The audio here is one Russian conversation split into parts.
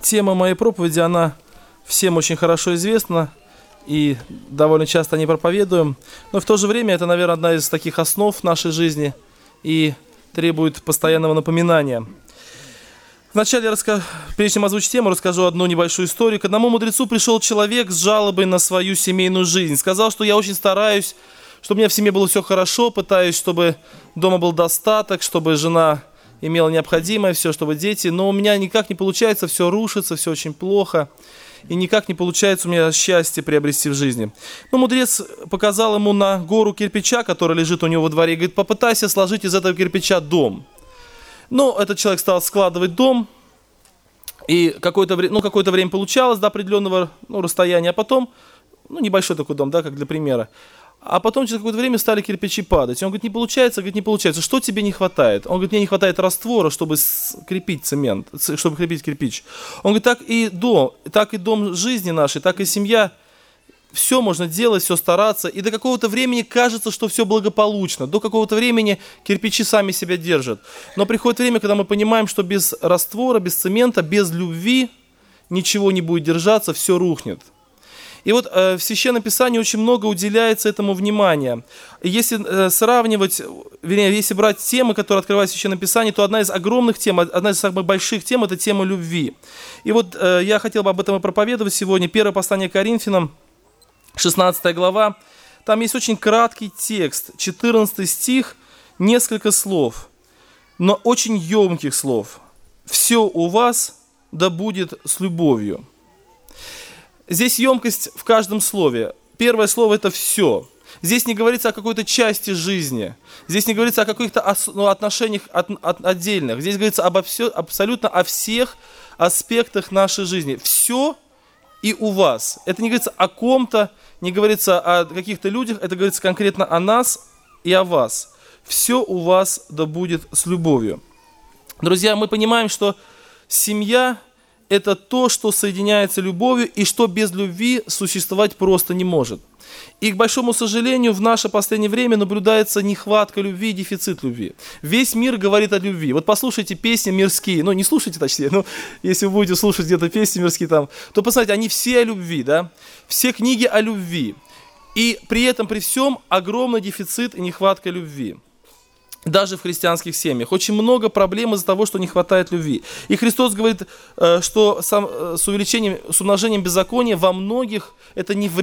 Тема моей проповеди, она всем очень хорошо известна, и довольно часто о ней проповедуем. Но в то же время это, наверное, одна из таких основ нашей жизни и требует постоянного напоминания. Вначале, прежде чем озвучить тему, расскажу одну небольшую историю. К одному мудрецу пришел человек с жалобой на свою семейную жизнь. Сказал, что я очень стараюсь, чтобы у меня в семье было все хорошо, пытаюсь, чтобы дома был достаток, чтобы жена имела необходимое, все, чтобы дети, но у меня никак не получается, все рушится, все очень плохо, и никак не получается у меня счастье приобрести в жизни. Но мудрец показал ему на гору кирпича, которая лежит у него во дворе, и говорит: попытайся сложить из этого кирпича дом. Но этот человек стал складывать дом, и какое-то время получалось до определенного расстояния, а потом, небольшой такой дом, да, как для примера, а потом через какое-то время стали кирпичи падать. И он говорит: не получается, что тебе не хватает? Он говорит: мне не хватает раствора, чтобы крепить цемент, чтобы крепить кирпич. Он говорит: так и дом жизни нашей, так и семья, все можно делать, все стараться, и до какого-то времени кажется, что все благополучно, до какого-то времени кирпичи сами себя держат. Но приходит время, когда мы понимаем, что без раствора, без цемента, без любви ничего не будет держаться, все рухнет. И вот в Священном Писании очень много уделяется этому внимания. Если сравнивать, если брать темы, которые открывают в Священном Писании, то одна из огромных тем, одна из самых больших тем – это тема любви. И вот я хотел бы об этом и проповедовать сегодня. Первое послание к Коринфянам, 16 глава. Там есть очень краткий текст, 14 стих, несколько слов, но очень емких слов. «Все у вас да будет с любовью». Здесь емкость в каждом слове. Первое слово – это «все». Здесь не говорится о какой-то части жизни. Здесь не говорится о каких-то отношениях отдельных. Здесь говорится абсолютно о всех аспектах нашей жизни. Все и у вас. Это не говорится о ком-то, не говорится о каких-то людях, это говорится конкретно о нас и о вас. Все у вас да будет с любовью. Друзья, мы понимаем, что семья – это то, что соединяется любовью и что без любви существовать просто не может. И, к большому сожалению, в наше последнее время наблюдается нехватка любви и дефицит любви. Весь мир говорит о любви. Вот послушайте песни мирские, не слушайте точнее, но если вы будете слушать где-то песни мирские там, то посмотрите, они все о любви, да? Все книги о любви. И при этом, при всем, огромный дефицит и нехватка любви. Даже в христианских семьях. Очень много проблем из-за того, что не хватает любви. И Христос говорит, что с умножением беззакония во многих, это ни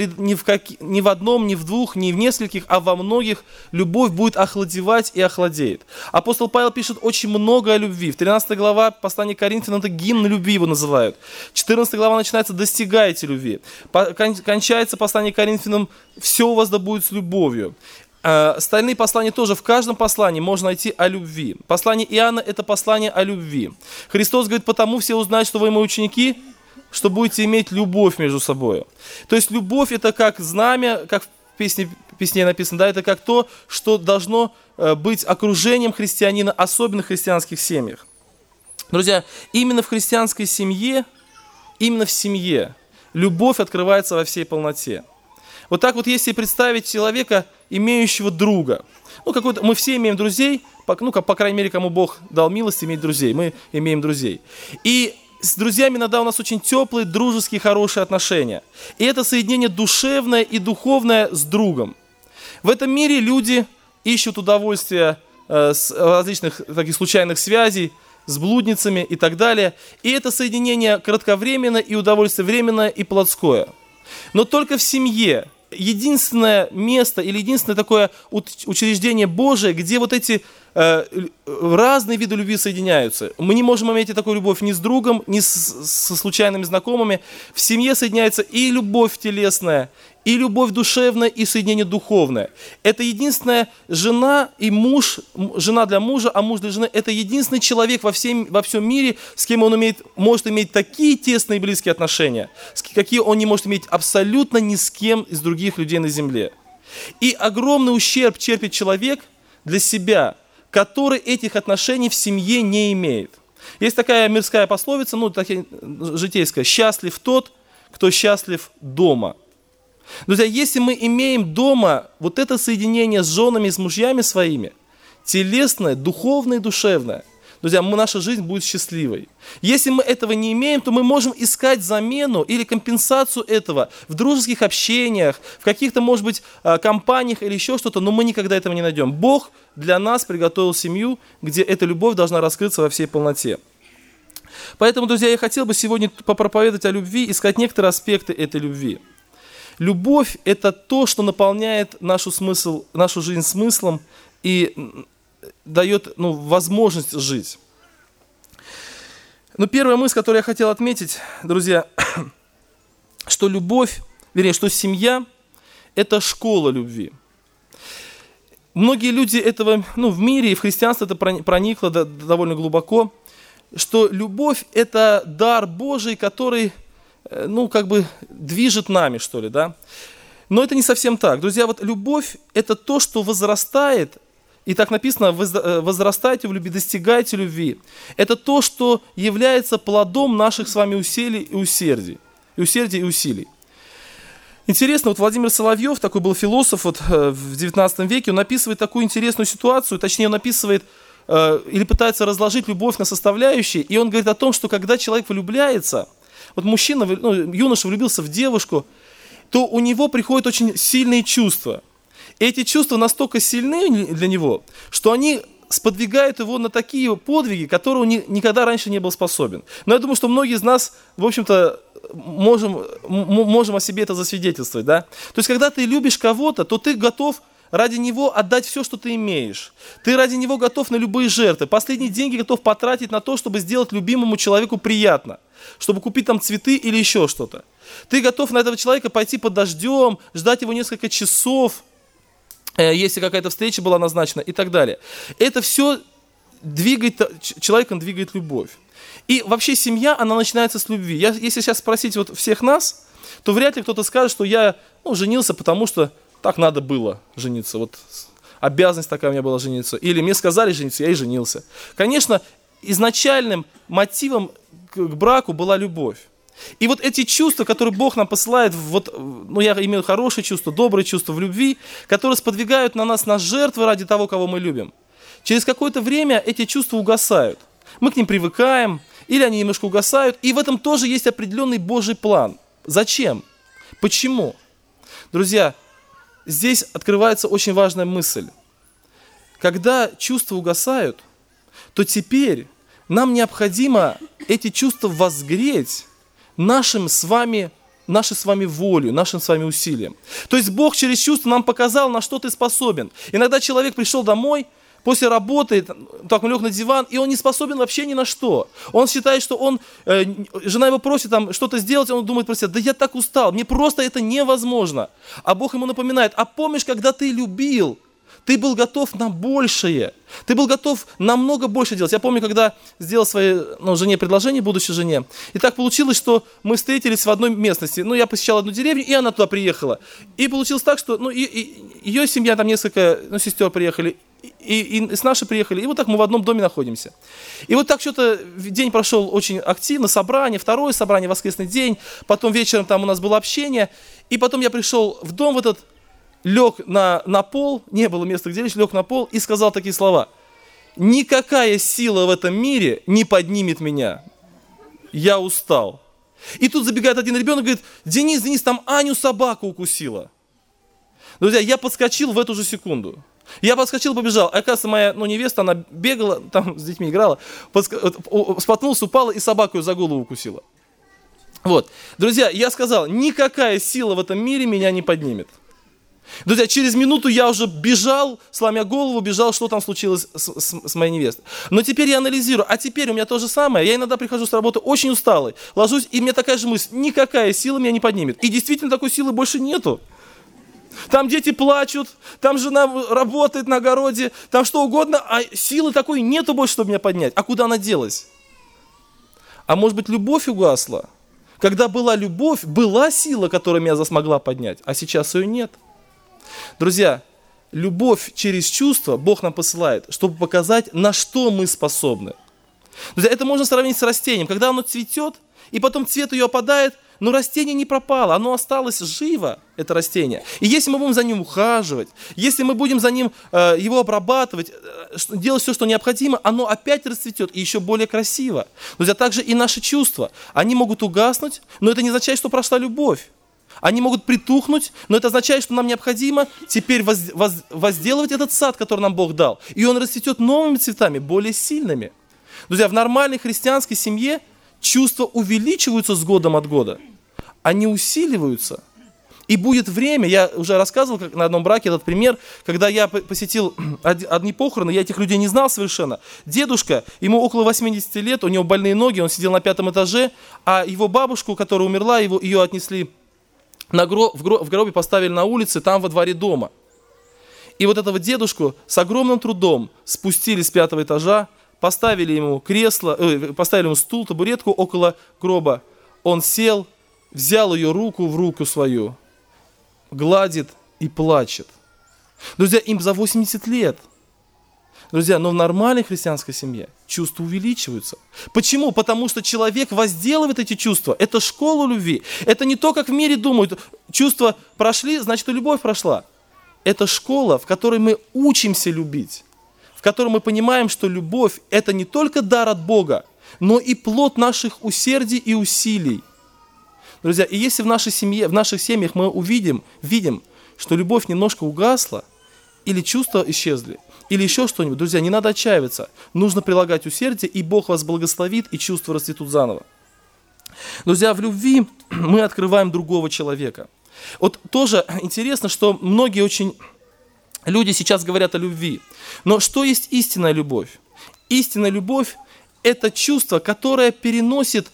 в одном, ни в двух, ни в нескольких, а во многих любовь будет охладевать и охладеет. Апостол Павел пишет очень много о любви. В 13 глава послания к Коринфянам, это гимн любви его называют. 14 глава начинается «Достигайте любви». Кончается послание к Коринфянам «Все у вас да будет с любовью». Остальные послания тоже, в каждом послании можно найти о любви. Послание Иоанна – это послание о любви. Христос говорит: потому все узнают, что вы мои ученики, что будете иметь любовь между собой. То есть любовь – это как знамя, как в песне написано, да, это как то, что должно быть окружением христианина, особенно в христианских семьях. Друзья, именно в христианской семье, именно в семье любовь открывается во всей полноте. Вот так вот, если представить человека, имеющего друга. Мы все имеем друзей, по крайней мере, кому Бог дал милость иметь друзей. Мы имеем друзей. И с друзьями иногда у нас очень теплые, дружеские, хорошие отношения. И это соединение душевное и духовное с другом. В этом мире люди ищут удовольствия с различных таких случайных связей, с блудницами и так далее. И это соединение кратковременное и удовольствие временное и плотское. Но только в семье единственное место или единственное такое учреждение Божие, где вот эти разные виды любви соединяются. Мы не можем иметь такую любовь ни с другом, ни со случайными знакомыми. В семье соединяется и любовь телесная, и любовь душевная, и соединение духовное. Это единственная жена и муж, жена для мужа, а муж для жены. Это единственный человек во всем мире, с кем он может иметь такие тесные и близкие отношения, какие он не может иметь абсолютно ни с кем из других людей на земле. И огромный ущерб терпит человек для себя, который этих отношений в семье не имеет. Есть такая мирская пословица, житейская: «Счастлив тот, кто счастлив дома». Друзья, если мы имеем дома вот это соединение с женами, с мужьями своими, телесное, духовное и душевное, друзья, наша жизнь будет счастливой. Если мы этого не имеем, то мы можем искать замену или компенсацию этого в дружеских общениях, в каких-то, может быть, компаниях или еще что-то, но мы никогда этого не найдем. Бог для нас приготовил семью, где эта любовь должна раскрыться во всей полноте. Поэтому, друзья, я хотел бы сегодня попроповедовать о любви и сказать некоторые аспекты этой любви. Любовь – это то, что наполняет нашу жизнь смыслом и дает возможность жить. Но первая мысль, которую я хотел отметить, друзья, что любовь, что семья – это школа любви. Многие люди этого, в мире и в христианстве это проникло довольно глубоко, что любовь – это дар Божий, который, движет нами, что ли, да? Но это не совсем так. Друзья, любовь – это то, что возрастает, и так написано, возрастайте в любви, достигайте любви. Это то, что является плодом наших с вами усилий и усилий. Интересно, Владимир Соловьев, такой был философ в 19 веке, он описывает такую интересную ситуацию, точнее он описывает или пытается разложить любовь на составляющие, и он говорит о том, что когда человек влюбляется, мужчина, юноша влюбился в девушку, то у него приходят очень сильные чувства. И эти чувства настолько сильны для него, что они сподвигают его на такие подвиги, которые он никогда раньше не был способен. Но я думаю, что многие из нас, в общем-то, можем о себе это засвидетельствовать. Да? То есть, когда ты любишь кого-то, то ты готов ради него отдать все, что ты имеешь. Ты ради него готов на любые жертвы. Последние деньги готов потратить на то, чтобы сделать любимому человеку приятно. Чтобы купить там цветы или еще что-то. Ты готов на этого человека пойти под дождем, ждать его несколько часов, если какая-то встреча была назначена и так далее. Это все человеком двигает любовь. И вообще семья, она начинается с любви. Если сейчас спросить всех нас, то вряд ли кто-то скажет, что я женился, потому что так надо было жениться. Обязанность такая у меня была жениться. Или мне сказали жениться, я и женился. Конечно, изначальным мотивом к браку была любовь. И эти чувства, которые Бог нам посылает, я имею хорошие чувства, добрые чувства в любви, которые сподвигают на жертвы ради того, кого мы любим. Через какое-то время эти чувства угасают. Мы к ним привыкаем, или они немножко угасают. И в этом тоже есть определенный Божий план. Зачем? Почему? Друзья, здесь открывается очень важная мысль. Когда чувства угасают, то теперь нам необходимо эти чувства возгреть нашей с вами волей, нашим с вами усилием. То есть Бог через чувства нам показал, на что ты способен. Иногда человек пришел домой, после работы, так он лег на диван, и он не способен вообще ни на что. Он считает, что жена его просит что-то сделать, он думает про себя, да я так устал, мне просто это невозможно. А Бог ему напоминает, а помнишь, когда ты любил, ты был готов на большее, ты был готов намного больше делать. Я помню, когда сделал своей жене предложение, будущей жене, и так получилось, что мы встретились в одной местности. Я посещал одну деревню, и она туда приехала. И получилось так, что ее семья, там несколько сестер приехали, и с нашей приехали, и так мы в одном доме находимся. И так что-то день прошел очень активно, собрание, второе собрание, воскресный день, потом вечером там у нас было общение, и потом я пришел в дом лег на пол, не было места, где лечь, лег на пол и сказал такие слова: «Никакая сила в этом мире не поднимет меня, я устал». И тут забегает один ребенок и говорит: Денис, там Аню собака укусила. Друзья, я подскочил в эту же секунду. Я подскочил, побежал. Оказывается, моя невеста, она бегала, там с детьми играла, споткнулась, упала и собаку ее за голову укусила. Друзья, я сказал, никакая сила в этом мире меня не поднимет. Друзья, через минуту я уже бежал, сломя голову, что там случилось с моей невестой. Но теперь я анализирую, а теперь у меня то же самое. Я иногда прихожу с работы очень усталый, ложусь, и у меня такая же мысль: никакая сила меня не поднимет. И действительно такой силы больше нету. Там дети плачут, там жена работает на огороде, там что угодно, а силы такой нету больше, чтобы меня поднять. А куда она делась? А может быть, любовь угасла? Когда была любовь, была сила, которая меня смогла поднять, а сейчас ее нет. Друзья, любовь через чувства Бог нам посылает, чтобы показать, на что мы способны. Друзья, это можно сравнить с растением. Когда оно цветет, и потом цвет ее опадает, но растение не пропало, оно осталось живо, это растение. И если мы будем за ним ухаживать, если мы будем за ним его обрабатывать, делать все, что необходимо, оно опять расцветет и еще более красиво. Друзья, также и наши чувства, они могут угаснуть, но это не означает, что прошла любовь. Они могут притухнуть, но это означает, что нам необходимо теперь возделывать этот сад, который нам Бог дал. И он расцветет новыми цветами, более сильными. Друзья, в нормальной христианской семье чувства увеличиваются с годом от года. Они усиливаются. И будет время, я уже рассказывал как на одном браке этот пример, когда я посетил одни похороны, я этих людей не знал совершенно. Дедушка, ему около 80 лет, у него больные ноги, он сидел на 5-м этаже, а его бабушку, которая умерла, ее отнесли в гробе, поставили на улице, там во дворе дома. И вот этого дедушку с огромным трудом спустили с 5-го этажа, поставили ему поставили ему стул, табуретку около гроба. Он сел, взял ее руку в руку свою, гладит и плачет. Друзья, им за 80 лет. Друзья, но в нормальной христианской семье чувства увеличиваются. Почему? Потому что человек возделывает эти чувства. Это школа любви. Это не то, как в мире думают. Чувства прошли, значит и любовь прошла. Это школа, в которой мы учимся любить. В которой мы понимаем, что любовь – это не только дар от Бога, но и плод наших усердий и усилий. Друзья, и если в нашей семье, в наших семьях мы видим, что любовь немножко угасла, или чувства исчезли, или еще что-нибудь, друзья, не надо отчаиваться. Нужно прилагать усердие, и Бог вас благословит, и чувства расцветут заново. Друзья, в любви мы открываем другого человека. Вот тоже интересно, что многие люди сейчас говорят о любви. Но что есть истинная любовь? Истинная любовь – это чувство, которое переносит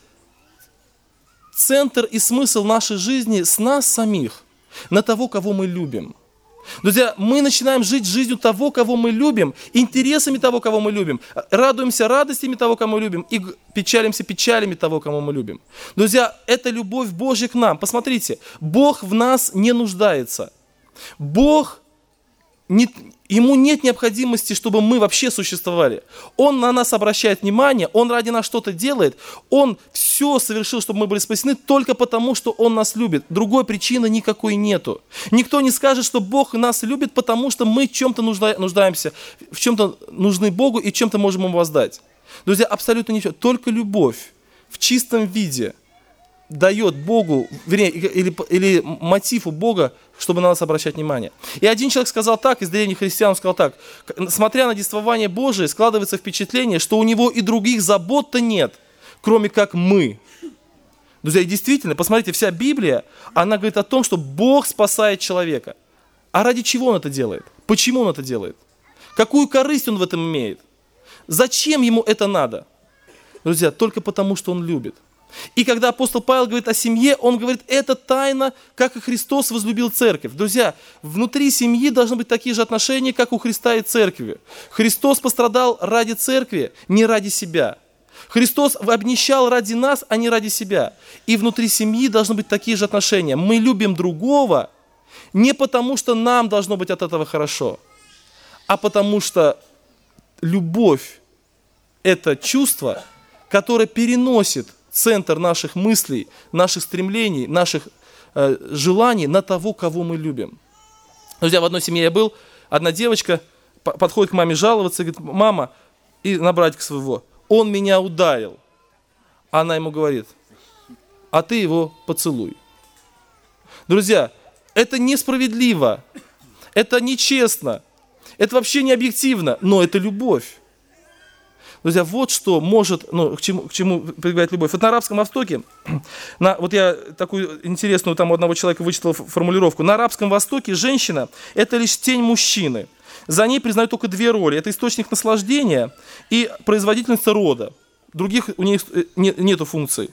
центр и смысл нашей жизни с нас самих на того, кого мы любим. Друзья, мы начинаем жить жизнью того, кого мы любим, интересами того, кого мы любим, радуемся радостями того, кого мы любим, и печалимся печалями того, кого мы любим. Друзья, это любовь Божья к нам. Посмотрите, Бог в нас не нуждается. Ему нет необходимости, чтобы мы вообще существовали. Он на нас обращает внимание, Он ради нас что-то делает, Он все совершил, чтобы мы были спасены только потому, что Он нас любит. Другой причины никакой нету. Никто не скажет, что Бог нас любит, потому что мы в чем-то нуждаемся, в чем-то нужны Богу и чем-то можем Ему воздать. Друзья, абсолютно ничего. Только любовь в чистом виде дает Богу, вернее, или мотив у Бога, чтобы на нас обращать внимание. И один человек сказал так, из древних христиан он сказал так: смотря на действование Божие, складывается впечатление, что у него и других забот-то нет, кроме как мы. Друзья, и действительно, посмотрите, вся Библия, она говорит о том, что Бог спасает человека. А ради чего Он это делает? Почему Он это делает? Какую корысть Он в этом имеет? Зачем Ему это надо? Друзья, только потому, что Он любит. И когда апостол Павел говорит о семье, он говорит, это тайна, как и Христос возлюбил церковь. Друзья, внутри семьи должны быть такие же отношения, как у Христа и церкви. Христос пострадал ради церкви, не ради себя. Христос обнищал ради нас, а не ради себя. И внутри семьи должны быть такие же отношения. Мы любим другого не потому, что нам должно быть от этого хорошо, а потому что любовь – это чувство, которое переносит центр наших мыслей, наших стремлений, наших желаний на того, кого мы любим. Друзья, в одной семье я был, одна девочка подходит к маме жаловаться, говорит, мама, и на братика своего, он меня ударил. Она ему говорит, а ты его поцелуй. Друзья, это несправедливо, это нечестно, это вообще не объективно, но это любовь. Друзья, вот что может, к чему прибегает любовь. Вот на Арабском Востоке, вот я такую интересную там у одного человека вычитал формулировку. На Арабском Востоке женщина – это лишь тень мужчины. За ней признают только две роли. Это источник наслаждения и производительница рода. Других у них нету функций.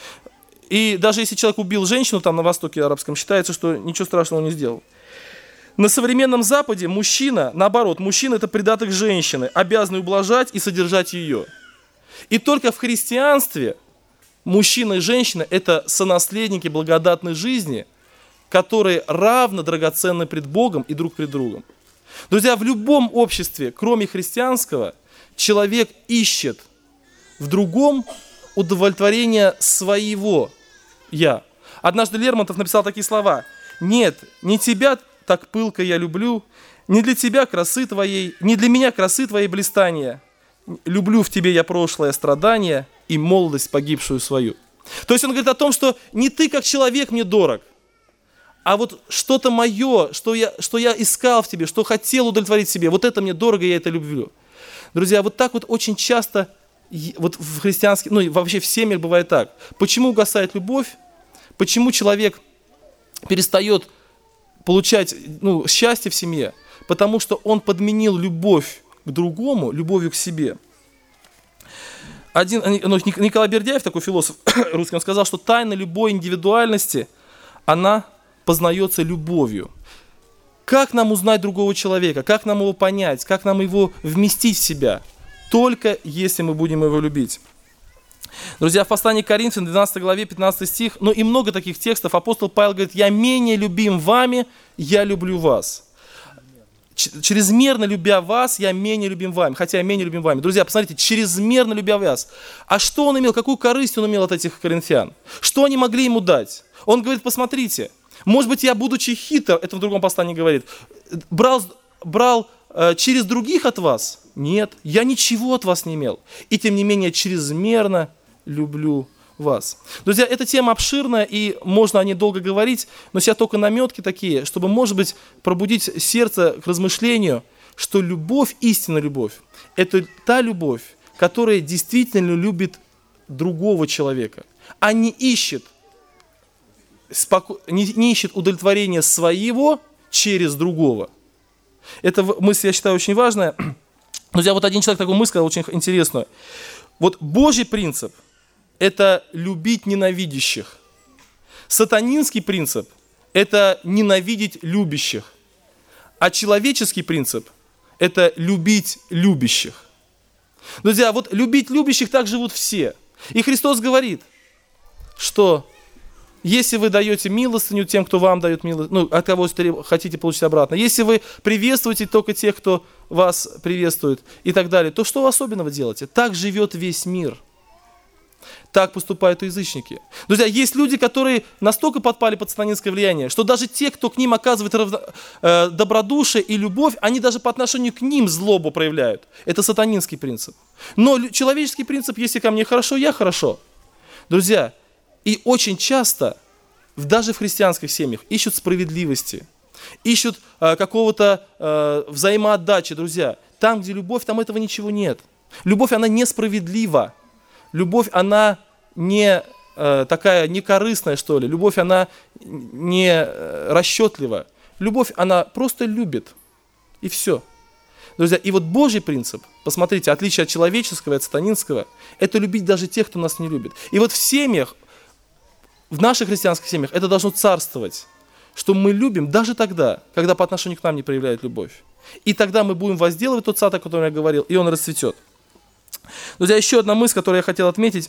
И даже если человек убил женщину там на Востоке Арабском, считается, что ничего страшного не сделал. На современном Западе мужчина, наоборот, мужчина – это придаток женщины, обязанный ублажать и содержать ее. И только в христианстве мужчина и женщина – это сонаследники благодатной жизни, которые равно драгоценны пред Богом и друг пред другом. Друзья, в любом обществе, кроме христианского, человек ищет в другом удовлетворение своего «я». Однажды Лермонтов написал такие слова: «Нет, не тебя так пылко я люблю, не для тебя красы твоей, не для меня красы твоей блистания. Люблю в тебе я прошлое страдание и молодость погибшую свою». То есть он говорит о том, что не ты как человек мне дорог, а вот что-то мое, что я искал в тебе, что хотел удовлетворить себе, вот это мне дорого, я это люблю. Друзья, вот так вот очень часто вот в христианских, ну и вообще в семьях бывает так. Почему угасает любовь? Почему человек перестает получать счастье в семье? Потому что он подменил любовь к другому любовью к себе. Николай Бердяев, такой философ русский, он сказал, что тайна любой индивидуальности, она познается любовью. Как нам узнать другого человека? Как нам его понять? Как нам его вместить в себя? Только если мы будем его любить. Друзья, в послании к Коринфянам, 12 главе, 15 стих, и много таких текстов, апостол Павел говорит: «Я менее любим вами, я люблю вас». Чрезмерно любя вас, я менее любим вами, хотя я менее любим вами. Друзья, посмотрите, чрезмерно любя вас. А что он имел, какую корысть он имел от этих коринфян? Что они могли ему дать? Он говорит: посмотрите, может быть, я, будучи хитр, это в другом послании говорит, брал через других от вас? Нет, я ничего от вас не имел. И тем не менее, чрезмерно люблю вас. Друзья, эта тема обширная, и можно о ней долго говорить, но сейчас только наметки такие, чтобы, может быть, пробудить сердце к размышлению, что любовь, истинная любовь, это та любовь, которая действительно любит другого человека, а не ищет удовлетворения своего через другого. Эта мысль, я считаю, очень важная. Друзья, вот один человек такую мысль сказал, очень интересную. Вот Божий принцип – это любить ненавидящих. Сатанинский принцип – это ненавидеть любящих. А человеческий принцип – это любить любящих. Друзья, вот любить любящих так живут все. И Христос говорит, что если вы даете милостыню тем, кто вам дает милостыню, от кого хотите получить обратно, если вы приветствуете только тех, кто вас приветствует и так далее, то что вы особенного делаете? Так живет весь мир. Так поступают и язычники. Друзья, есть люди, которые настолько подпали под сатанинское влияние, что даже те, кто к ним оказывает добродушие и любовь, они даже по отношению к ним злобу проявляют. Это сатанинский принцип. Но человеческий принцип: если ко мне хорошо, я хорошо. Друзья, и очень часто, даже в христианских семьях, ищут справедливости, ищут какого-то взаимоотдачи, друзья. Там, где любовь, там этого ничего нет. Любовь, она несправедлива. Любовь, она не такая некорыстная, что ли. Любовь, она не расчетлива. Любовь, она просто любит. И все. Друзья, и вот Божий принцип, посмотрите, отличие от человеческого и от сатанинского, это любить даже тех, кто нас не любит. И вот в семьях, в наших христианских семьях это должно царствовать, что мы любим даже тогда, когда по отношению к нам не проявляют любовь. И тогда мы будем возделывать тот сад, о котором я говорил, и он расцветет. Друзья, еще одна мысль, которую я хотел отметить.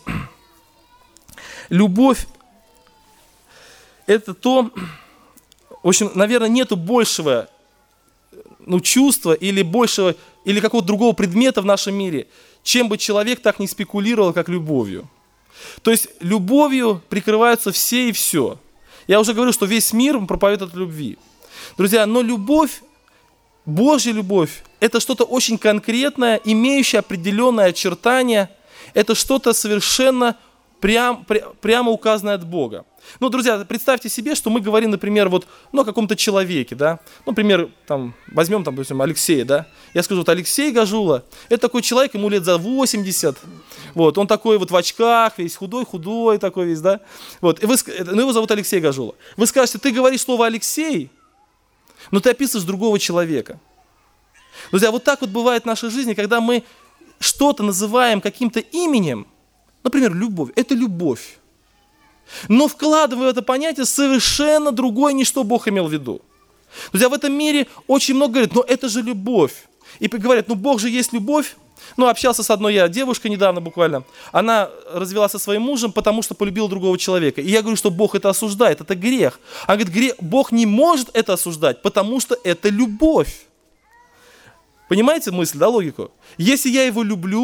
Любовь – это то, в общем, наверное, нету большего чувства или большего, или какого-то другого предмета в нашем мире, чем бы человек так не спекулировал, как любовью. То есть любовью прикрываются все и все. Я уже говорил, что весь мир проповедует от любви. Друзья, но любовь, Божья любовь, это что-то очень конкретное, имеющее определенное очертание. Это что-то совершенно прямо указанное от Бога. Друзья, представьте себе, что мы говорим, например, о каком-то человеке, да. Например, возьмем, допустим, Алексея, да. Я скажу, Алексей Гажула, это такой человек, ему лет за 80, он такой в очках, весь худой такой весь, да. И его зовут Алексей Гажула. Вы скажете, ты говоришь слово «Алексей», но ты описываешь другого человека. Друзья, вот так бывает в нашей жизни, когда мы что-то называем каким-то именем, например, любовь, это любовь. Но вкладывая в это понятие совершенно другое, не что Бог имел в виду. Друзья, в этом мире очень много говорят, но это же любовь. И говорят, Бог же есть любовь. Общался с одной девушкой недавно буквально. Она развелась со своим мужем, потому что полюбила другого человека. И я говорю, что Бог это осуждает, это грех. Она говорит, Бог не может это осуждать, потому что это любовь. Понимаете мысль, да, логику? Если я его люблю,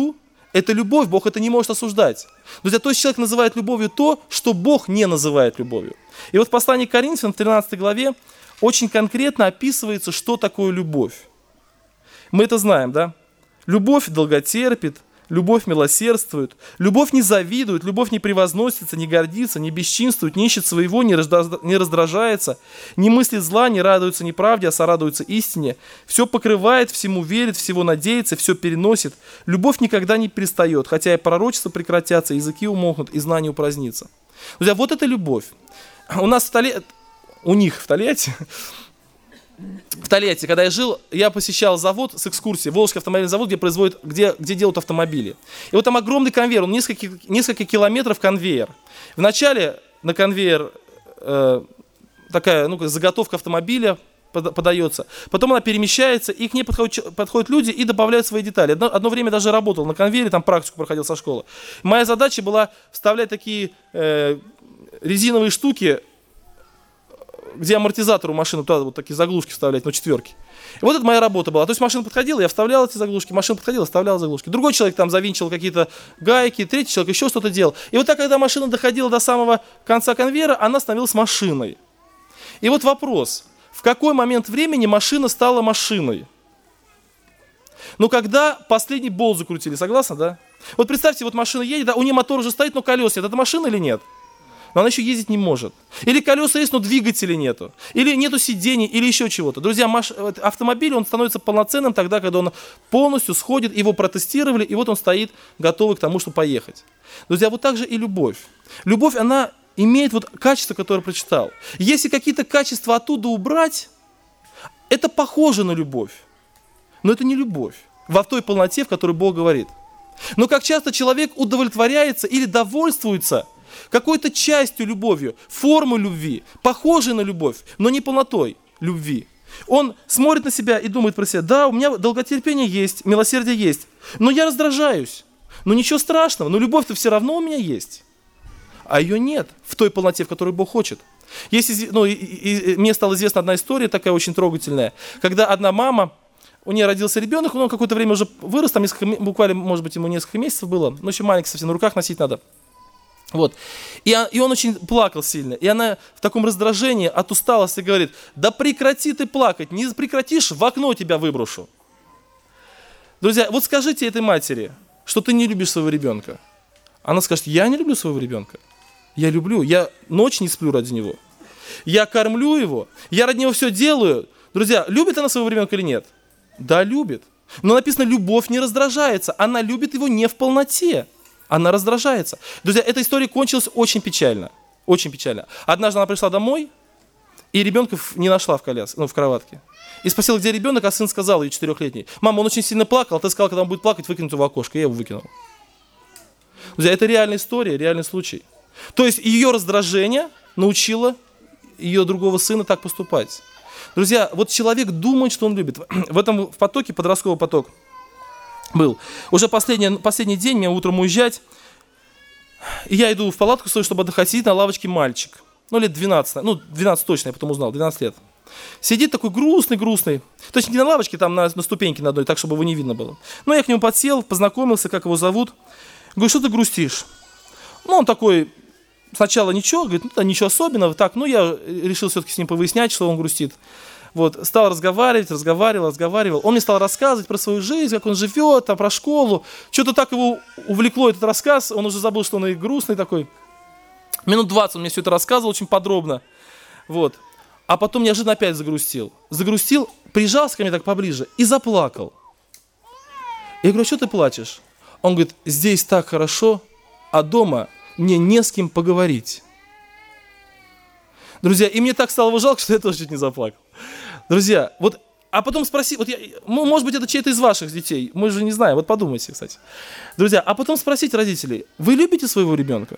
Это любовь, Бог это не может осуждать. Друзья, то есть человек называет любовью то, что Бог не называет любовью. И вот в послании к Коринфянам в 13 главе очень конкретно описывается, что такое любовь. Мы это знаем, да? Любовь долготерпит, любовь милосердствует, любовь не завидует, любовь не превозносится, не гордится, не бесчинствует, не ищет своего, не раздражается, не мыслит зла, не радуется неправде, а сорадуется истине, все покрывает, всему верит, всего надеется, все переносит. Любовь никогда не перестает, хотя и пророчества прекратятся, языки умолкнут, и знание упразднится. Друзья, вот это любовь. У нас у них в Тольятти, когда я жил, я посещал завод с экскурсией, Волжский автомобильный завод, где делают автомобили. И вот там огромный конвейер, он несколько километров конвейер. Вначале на конвейер такая заготовка автомобиля подается, потом она перемещается, и к ней подходят люди и добавляют свои детали. Одно время даже работал на конвейере, там практику проходил со школы. Моя задача была вставлять такие резиновые штуки, где амортизатор у машины, туда вот такие заглушки вставлять, четверки. И вот это моя работа была. То есть машина подходила, я вставлял эти заглушки, машина подходила, вставлял заглушки. Другой человек там завинчивал какие-то гайки, третий человек еще что-то делал. И вот так, когда машина доходила до самого конца конвейера, она становилась машиной. И вот вопрос, в какой момент времени машина стала машиной? Когда последний болт закрутили, согласны, да? Вот представьте, вот машина едет, да, у нее мотор уже стоит, но колес нет. Это машина или нет? Но она еще ездить не может. Или колеса есть, но двигателя нету. Или нету сидений, или еще чего-то. Друзья, автомобиль, он становится полноценным тогда, когда он полностью сходит, его протестировали, и вот он стоит, готовый к тому, чтобы поехать. Друзья, вот так же и любовь. Любовь, она имеет вот качество, которое прочитал. Если какие-то качества оттуда убрать, это похоже на любовь. Но это не любовь. В той полноте, в которой Бог говорит. Но как часто человек удовлетворяется или довольствуется какой-то частью любовью, формой любви, похожей на любовь, но не полнотой любви. Он смотрит на себя и думает про себя: да, у меня долготерпение есть, милосердие есть, но я раздражаюсь. Но ничего страшного, но любовь-то все равно у меня есть. А ее нет в той полноте, в которой Бог хочет. Мне стала известна одна история такая очень трогательная, когда одна мама, у нее родился ребенок, он какое-то время уже вырос, там буквально, может быть, ему несколько месяцев было, но еще маленький совсем, на руках носить надо. Вот. И он очень плакал сильно. И она в таком раздражении от усталости говорит: да прекрати ты плакать, не прекратишь, в окно тебя выброшу. Друзья, вот скажите этой матери, что ты не любишь своего ребенка. Она скажет: я не люблю своего ребенка. Я люблю, я ночь не сплю ради него. Я кормлю его, я ради него все делаю. Друзья, любит она своего ребенка или нет? Да, любит. Но написано: любовь не раздражается, она любит его не в полноте. Она раздражается. Друзья, эта история кончилась очень печально. Очень печально. Однажды она пришла домой, и ребенка не нашла в кроватке. И спросила, где ребенок, а сын сказал, ей 4-летний: мама, он очень сильно плакал, а ты сказал, когда он будет плакать, выкинуть его в окошко. Я его выкинул. Друзья, это реальная история, реальный случай. То есть ее раздражение научило ее другого сына так поступать. Друзья, вот человек думает, что он любит. В потоке, подростковый поток, был. Уже последний день, мне утром уезжать, и я иду в палатку свою, чтобы отдыхать, сидит на лавочке мальчик, лет 12, 12 точно, я потом узнал, 12 лет. Сидит такой грустный, то есть не на лавочке, там на ступеньке на одной, так, чтобы его не видно было. Но я к нему подсел, познакомился, как его зовут, говорю: что ты грустишь? Он такой, сначала ничего, говорит: ничего особенного, так, я решил все-таки с ним повыяснять, что он грустит. Вот, стал разговаривал. Он мне стал рассказывать про свою жизнь, как он живет, про школу. Что-то так его увлекло этот рассказ, он уже забыл, что он и грустный такой. Минут 20 он мне все это рассказывал очень подробно. Вот. А потом неожиданно опять загрустил, прижался ко мне так поближе и заплакал. Я говорю: что ты плачешь? Он говорит: здесь так хорошо, а дома мне не с кем поговорить. Друзья, и мне так стало его жалко, что я тоже чуть не заплакал. Друзья, а потом спроси, может быть, это чей-то из ваших детей, мы же не знаем, вот подумайте, кстати. Друзья, а потом спросите родителей: вы любите своего ребенка?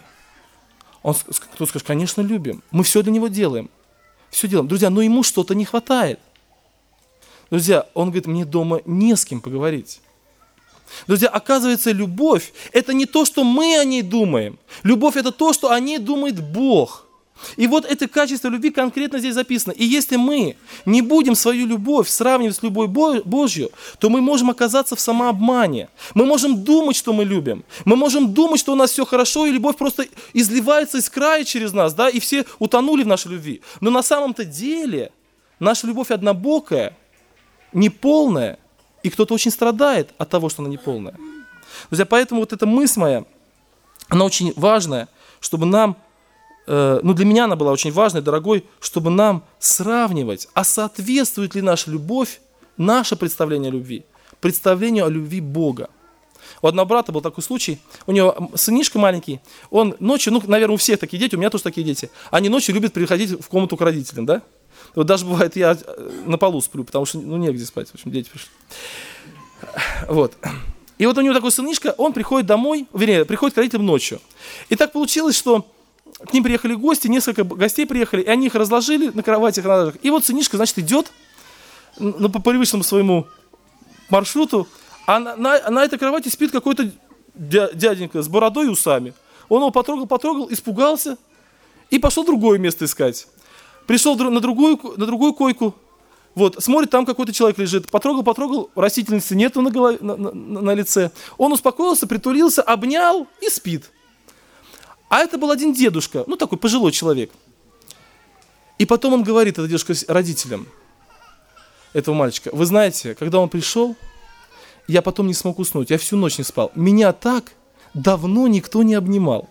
Кто скажет: конечно, любим, мы все для него делаем. Все делаем. Друзья, но ему что-то не хватает. Друзья, он говорит: мне дома не с кем поговорить. Друзья, оказывается, любовь – это не то, что мы о ней думаем. Любовь – это то, что о ней думает Бог. И вот это качество любви конкретно здесь записано. И если мы не будем свою любовь сравнивать с любовью Божью, то мы можем оказаться в самообмане. Мы можем думать, что мы любим. Мы можем думать, что у нас все хорошо, и любовь просто изливается из края через нас, да, и все утонули в нашей любви. Но на самом-то деле наша любовь однобокая, неполная, и кто-то очень страдает от того, что она неполная. Друзья, поэтому вот эта мысль моя, она очень важная, чтобы нам, для меня она была очень важной, дорогой, чтобы нам сравнивать, а соответствует ли наша любовь, наше представление о любви, представлению о любви Бога. У одного брата был такой случай, у него сынишка маленький, он ночью, наверное, у всех такие дети, у меня тоже такие дети, они ночью любят приходить в комнату к родителям, да? Вот даже бывает, я на полу сплю, потому что, негде спать, в общем, дети пришли. Вот. И вот у него такой сынишка, он приходит домой, приходит к родителям ночью. И так получилось, что к ним приехали гости, несколько гостей приехали, и они их разложили на кроватях. И вот сынишка, значит, идет по привычному своему маршруту, а на этой кровати спит какой-то дяденька с бородой и усами. Он его потрогал, испугался и пошел другое место искать. Пришел на другую койку, вот, смотрит, там какой-то человек лежит, потрогал, растительности нету на лице. Он успокоился, притулился, обнял и спит. А это был один дедушка, такой пожилой человек. И потом он говорит, этот дедушка, родителям этого мальчика: вы знаете, когда он пришел, я потом не смог уснуть, я всю ночь не спал. Меня так давно никто не обнимал.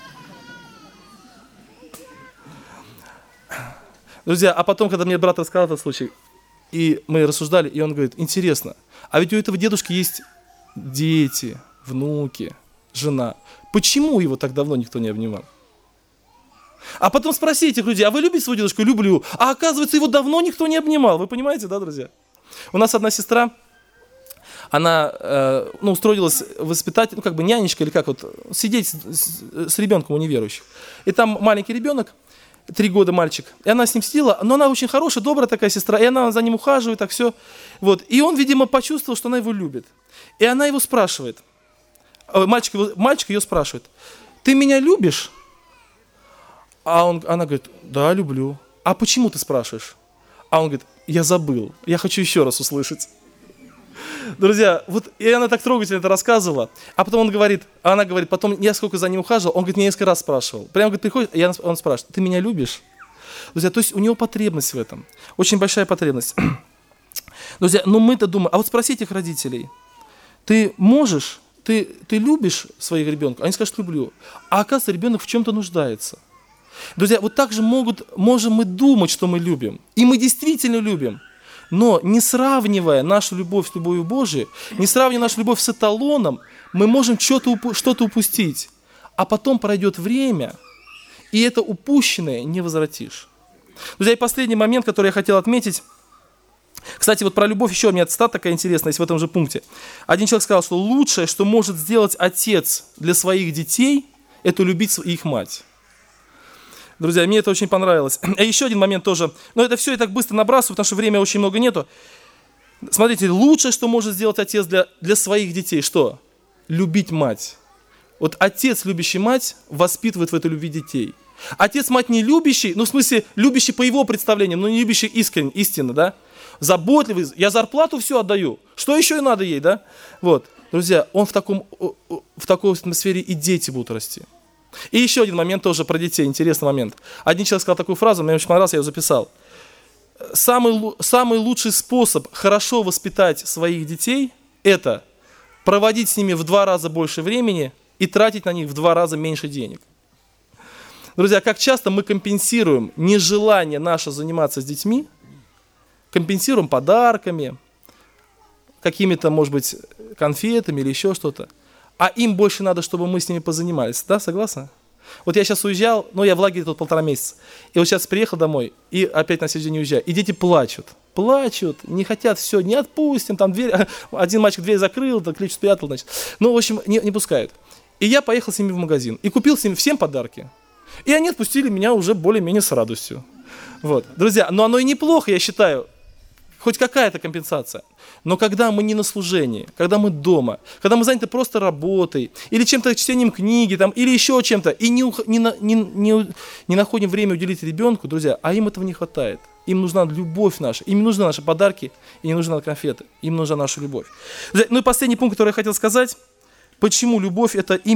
Друзья, а потом, когда мне брат рассказал этот случай, и мы рассуждали, и он говорит: интересно, а ведь у этого дедушки есть дети, внуки, жена. Почему его так давно никто не обнимал? А потом спроси этих людей: а вы любите своего дедушку? Люблю. А оказывается, его давно никто не обнимал. Вы понимаете, да, друзья? У нас одна сестра, она устроилась воспитать, нянечка или сидеть с ребенком у неверующих. И там маленький ребенок, 3 года мальчик, и она с ним сидела, но она очень хорошая, добрая такая сестра, и она за ним ухаживает, так все. Вот. И он, видимо, почувствовал, что она его любит. И она его спрашивает, мальчик ее спрашивает: ты меня любишь? Она говорит: да, люблю. А почему ты спрашиваешь? А он говорит: я забыл, я хочу еще раз услышать. Друзья, и она так трогательно это рассказывала, а потом она говорит, потом я сколько за ним ухаживал, он говорит, меня несколько раз спрашивал. Прямо приходит, и он спрашивает: ты меня любишь? Друзья, то есть у него потребность в этом, очень большая потребность. Друзья, мы-то думаем, а вот спросите их родителей: ты можешь, ты любишь своих ребенка? Они скажут: люблю. А оказывается, ребенок в чем-то нуждается. Друзья, вот так же можем мы думать, что мы любим, и мы действительно любим. Но не сравнивая нашу любовь с любовью Божией, не сравнивая нашу любовь с эталоном, мы можем что-то упустить. А потом пройдет время, и это упущенное не возвратишь. Друзья, и последний момент, который я хотел отметить. Кстати, вот про любовь еще у меня цитата такая интересная есть в этом же пункте. Один человек сказал, что лучшее, что может сделать отец для своих детей, это любить их мать. Друзья, мне это очень понравилось. И еще один момент тоже. Но это все я так быстро набрасываю, потому что времени очень много нету. Смотрите, лучшее, что может сделать отец для своих детей, что? Любить мать. Вот отец, любящий мать, воспитывает в этой любви детей. Отец, мать не любящий, в смысле, любящий по его представлениям, но не любящий истинно, да? Заботливый, я зарплату все отдаю. Что еще и надо ей, да? Вот. Друзья, он в такой атмосфере и дети будут расти. И еще один момент тоже про детей, интересный момент. Один человек сказал такую фразу, мне очень понравилось, я ее записал. Самый лучший способ хорошо воспитать своих детей – это проводить с ними в 2 раза больше времени и тратить на них в 2 раза меньше денег. Друзья, как часто мы компенсируем нежелание наше заниматься с детьми, компенсируем подарками, какими-то, может быть, конфетами или еще что-то. А им больше надо, чтобы мы с ними позанимались. Да, согласны? Вот я сейчас уезжал, я в лагере тут 1,5 месяца. И вот сейчас приехал домой, и опять на следующий день уезжаю. И дети плачут, не хотят, все, не отпустим, там дверь. Один мальчик дверь закрыл, ключ спрятал, значит. В общем, не пускают. И я поехал с ними в магазин и купил с ними всем подарки. И они отпустили меня уже более-менее с радостью. Вот. Друзья, но оно и неплохо, я считаю. хоть какая-то компенсация. Но когда мы не на служении, когда мы дома, когда мы заняты просто работой, или чем-то, чтением книги, там, или еще чем-то, и не находим время уделить ребенку, друзья, а им этого не хватает. Им нужна любовь наша, им нужны наши подарки, и не нужны конфеты, им нужна наша любовь. Друзья, ну и последний пункт, который я хотел сказать, почему любовь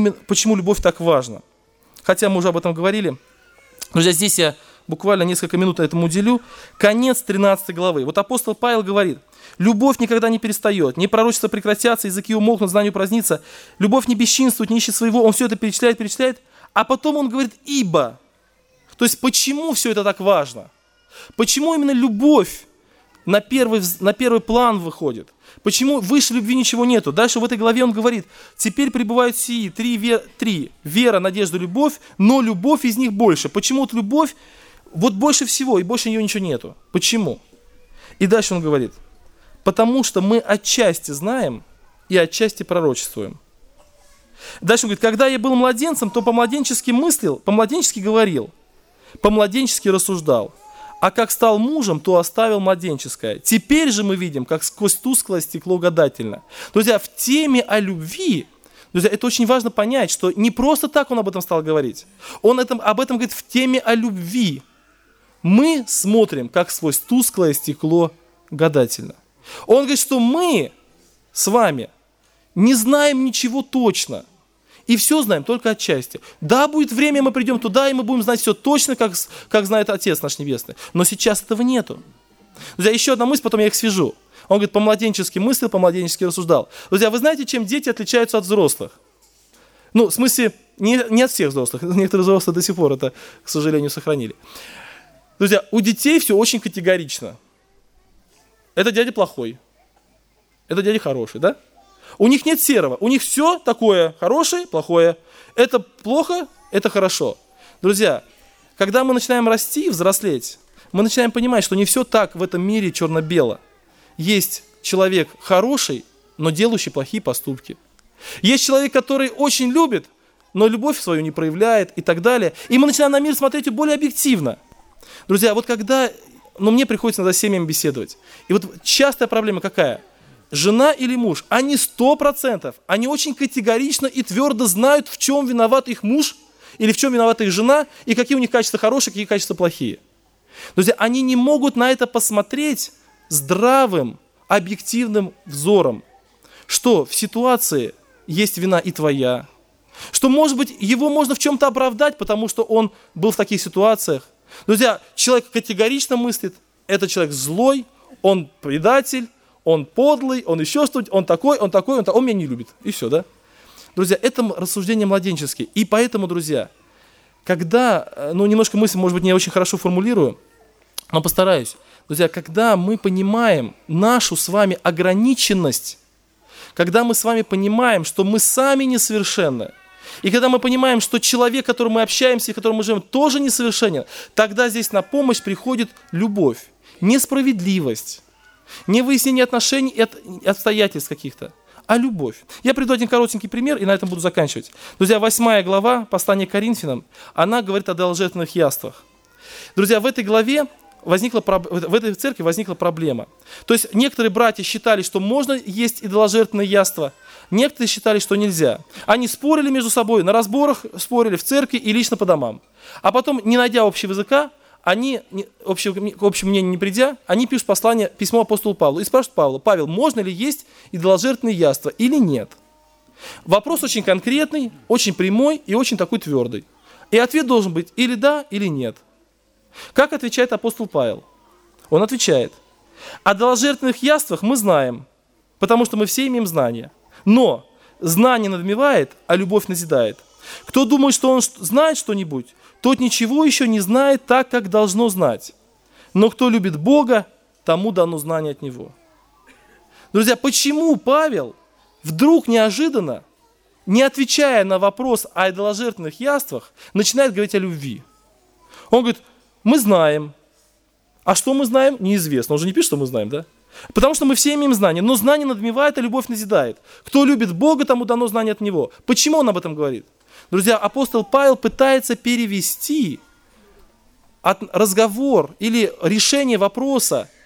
так важна. Хотя мы уже об этом говорили. Друзья, здесь я буквально несколько минут этому уделю. Конец 13 главы. Вот апостол Павел говорит: любовь никогда не перестает, не пророчества прекратятся, языки умолкнут, знание упразднится. Любовь не бесчинствует, не ищет своего. Он все это перечисляет, а потом он говорит «ибо». То есть почему все это так важно? Почему именно любовь на первый план выходит? Почему выше любви ничего нету? Дальше в этой главе он говорит: теперь пребывают сии три: вера, надежда, любовь, но любовь из них больше. Почему вот любовь вот больше всего, и больше нее ничего нету? Почему? И дальше он говорит: потому что мы отчасти знаем и отчасти пророчествуем. Дальше он говорит: когда я был младенцем, то по-младенчески мыслил, по-младенчески говорил, по-младенчески рассуждал. А как стал мужем, то оставил младенческое. Теперь же мы видим, как сквозь тусклое стекло гадательно. Друзья, в теме о любви, друзья, это очень важно понять, что не просто так он об этом стал говорить. Он об этом говорит в теме о любви. Мы смотрим, как сквозь тусклое стекло гадательно. Он говорит, что мы с вами не знаем ничего точно. И все знаем только отчасти. Да, будет время, мы придем туда, и мы будем знать все точно, как знает Отец наш Небесный. Но сейчас этого нету. Друзья, еще одна мысль, потом я их свяжу. Он говорит, по-младенчески мыслил, по-младенчески рассуждал. Друзья, вы знаете, чем дети отличаются от взрослых? Ну, в смысле, не от всех взрослых. Некоторые взрослые до сих пор это, к сожалению, сохранили. Друзья, у детей все очень категорично. Это дядя плохой. Это дядя хороший, да? У них нет серого, у них все такое хорошее, плохое. Это плохо, это хорошо. Друзья, когда мы начинаем расти, взрослеть, мы начинаем понимать, что не все так в этом мире черно-бело. Есть человек хороший, но делающий плохие поступки. Есть человек, который очень любит, но любовь свою не проявляет и так далее. И мы начинаем на мир смотреть более объективно. Друзья, вот когда, мне приходится иногда с семьями беседовать. И вот частая проблема какая? Жена или муж, они 100%, они очень категорично и твердо знают, в чем виноват их муж, или в чем виновата их жена, и какие у них качества хорошие, какие качества плохие. Друзья, они не могут на это посмотреть здравым, объективным взором, что в ситуации есть вина и твоя, что, может быть, его можно в чем-то оправдать, потому что он был в таких ситуациях. Друзья, человек категорично мыслит, это человек злой, он предатель, он подлый, он еще что-нибудь, он такой, он меня не любит. И все, да? Друзья, это рассуждения младенческие. И поэтому, друзья, когда, немножко мысль, может быть, не очень хорошо формулирую, но постараюсь. Друзья, когда мы понимаем нашу с вами ограниченность, когда мы с вами понимаем, что мы сами несовершенны, и когда мы понимаем, что человек, с которым мы общаемся и с которым мы живем, тоже несовершенен, тогда здесь на помощь приходит любовь, несправедливость, не выяснение отношений и обстоятельств каких-то, а любовь. Я приведу один коротенький пример, и на этом буду заканчивать. Друзья, 8 глава послания к Коринфянам, она говорит о идоложертвенных яствах. Друзья, в этой главе в этой церкви возникла проблема. То есть некоторые братья считали, что можно есть идоложертвенные яства, некоторые считали, что нельзя. Они спорили между собой, на разборах спорили в церкви и лично по домам. А потом, не найдя общего языка, они, к общему мнению не придя, они пишут письмо апостолу Павлу и спрашивают Павла: Павел, можно ли есть идоложертвенные яства или нет? Вопрос очень конкретный, очень прямой и очень такой твердый. И ответ должен быть или да, или нет. Как отвечает апостол Павел? Он отвечает: о идоложертвенных яствах мы знаем, потому что мы все имеем знания. Но знание надмевает, а любовь назидает. Кто думает, что он знает что-нибудь, тот ничего еще не знает так, как должно знать. Но кто любит Бога, тому дано знание от Него. Друзья, почему Павел вдруг неожиданно, не отвечая на вопрос о идоложертвенных яствах, начинает говорить о любви? Он говорит: мы знаем. А что мы знаем, неизвестно. Он же не пишет, что мы знаем, да? Потому что мы все имеем знания. Но знание надмевает, а любовь назидает. Кто любит Бога, тому дано знание от Него. Почему он об этом говорит? Друзья, апостол Павел пытается перевести разговор или решение вопроса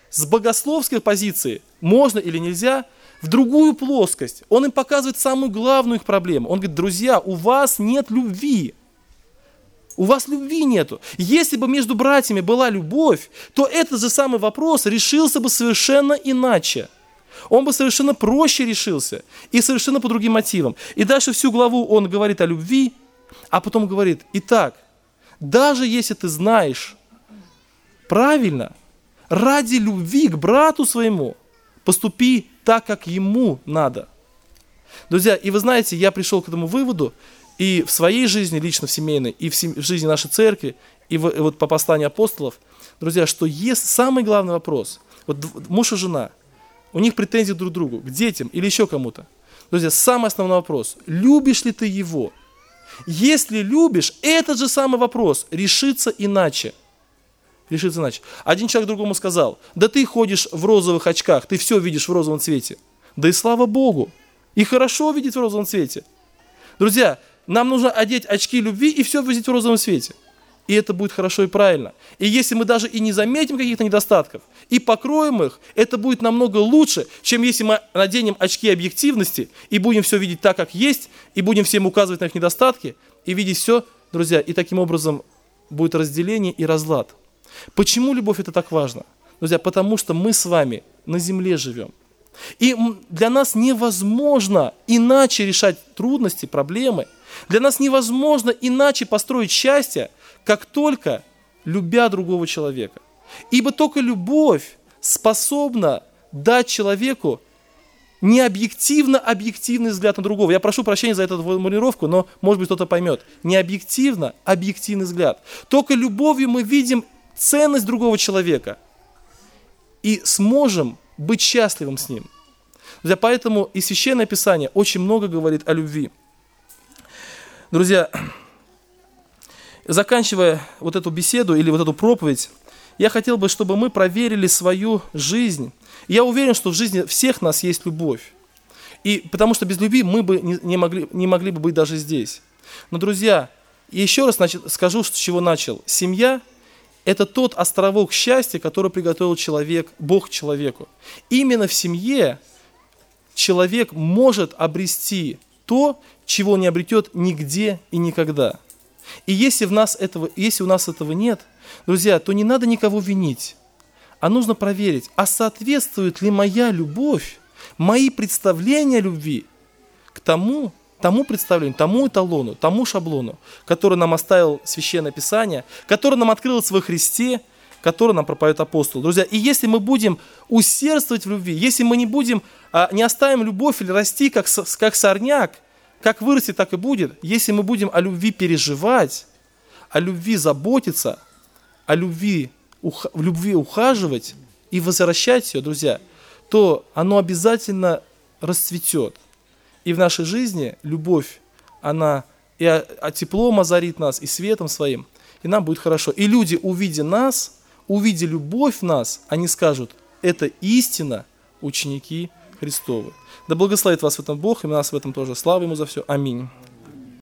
с богословской позиции, можно или нельзя, в другую плоскость. Он им показывает самую главную их проблему. Он говорит: друзья, у вас нет любви. У вас любви нету. Если бы между братьями была любовь, то этот же самый вопрос решился бы совершенно иначе. Он бы совершенно проще решился и совершенно по другим мотивам. И дальше всю главу он говорит о любви, а потом говорит: итак, даже если ты знаешь правильно, ради любви к брату своему поступи так, как ему надо. Друзья, и вы знаете, я пришел к этому выводу и в своей жизни, лично в семейной, и в жизни нашей церкви, и вот по посланию апостолов, друзья, что есть самый главный вопрос. Вот муж и жена, у них претензии друг к другу, к детям или еще кому-то. Друзья, самый основной вопрос: любишь ли ты его? Если любишь, этот же самый вопрос решится иначе. Решится иначе. Один человек другому сказал: да ты ходишь в розовых очках, ты все видишь в розовом цвете. Да и слава Богу, и хорошо видеть в розовом цвете. Друзья, нам нужно одеть очки любви и все видеть в розовом цвете. И это будет хорошо и правильно. И если мы даже и не заметим каких-то недостатков, и покроем их, это будет намного лучше, чем если мы наденем очки объективности и будем все видеть так, как есть, и будем всем указывать на их недостатки, и видеть все, друзья, и таким образом будет разделение и разлад. Почему любовь это так важно? Друзья, потому что мы с вами на земле живем. И для нас невозможно иначе решать трудности, проблемы. Для нас невозможно иначе построить счастье, как только любя другого человека. Ибо только любовь способна дать человеку необъективно-объективный взгляд на другого. Я прошу прощения за эту формулировку, но, может быть, кто-то поймет. Необъективно-объективный взгляд. Только любовью мы видим ценность другого человека и сможем быть счастливым с ним. Друзья, поэтому и Священное Писание очень много говорит о любви. Друзья, заканчивая вот эту беседу или вот эту проповедь, я хотел бы, чтобы мы проверили свою жизнь. Я уверен, что в жизни всех нас есть любовь. И потому что без любви мы бы не могли бы быть даже здесь. Но, друзья, еще раз скажу, с чего начал. Семья – это тот островок счастья, который приготовил Бог человеку. Именно в семье человек может обрести то, чего не обретет нигде и никогда. И если у нас этого нет, друзья, то не надо никого винить, а нужно проверить, а соответствует ли моя любовь, мои представления о любви к тому представлению, тому эталону, тому шаблону, который нам оставил Священное Писание, который нам открылось во Христе, который нам проповедует апостол. Друзья, и если мы будем усердствовать в любви, если мы не оставим любовь или расти, как сорняк, как вырастет, так и будет, если мы будем о любви переживать, о любви заботиться, в любви ухаживать и возвращать ее, друзья, то оно обязательно расцветет. И в нашей жизни любовь, она и теплом озарит нас, и светом своим, и нам будет хорошо. И люди, увидя любовь в нас, они скажут: это истина ученики Христовы. Да благословит вас в этом Бог, и нас в этом тоже. Слава Ему за все. Аминь.